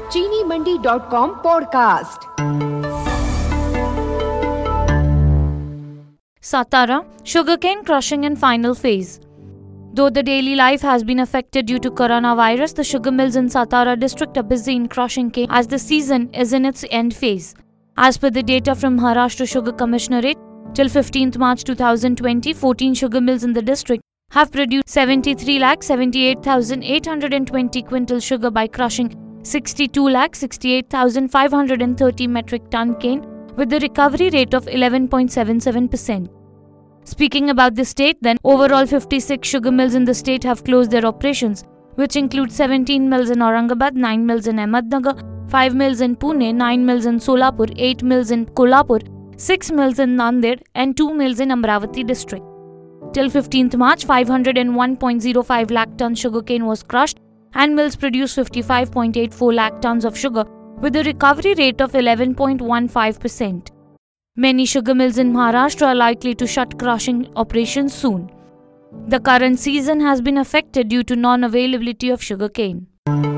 चीनीमंडी.com podcast. Satara, sugarcane crushing in final phase. Though the daily life has been affected due to coronavirus, the sugar mills in Satara district are busy in crushing cane as the season is in its end phase. As per the data from Maharashtra Sugar Commissionerate, till 15th March 2020, 14 sugar mills in the district have produced 73,78,820 quintal sugar by crushing 62,68,530 metric ton cane with the recovery rate of 11.77%. Speaking about the state, then, overall 56 sugar mills in the state have closed their operations, which include 17 mills in Aurangabad, 9 mills in Ahmednagar, 5 mills in Pune, 9 mills in Solapur, 8 mills in Kolhapur, 6 mills in Nanded, and 2 mills in Amravati district. Till 15th March, 501.05 lakh tons sugarcane was crushed, and mills produced 55.84 lakh tons of sugar with a recovery rate of 11.15%. Many sugar mills in Maharashtra are likely to shut crushing operations soon. The current season has been affected due to non-availability of sugarcane.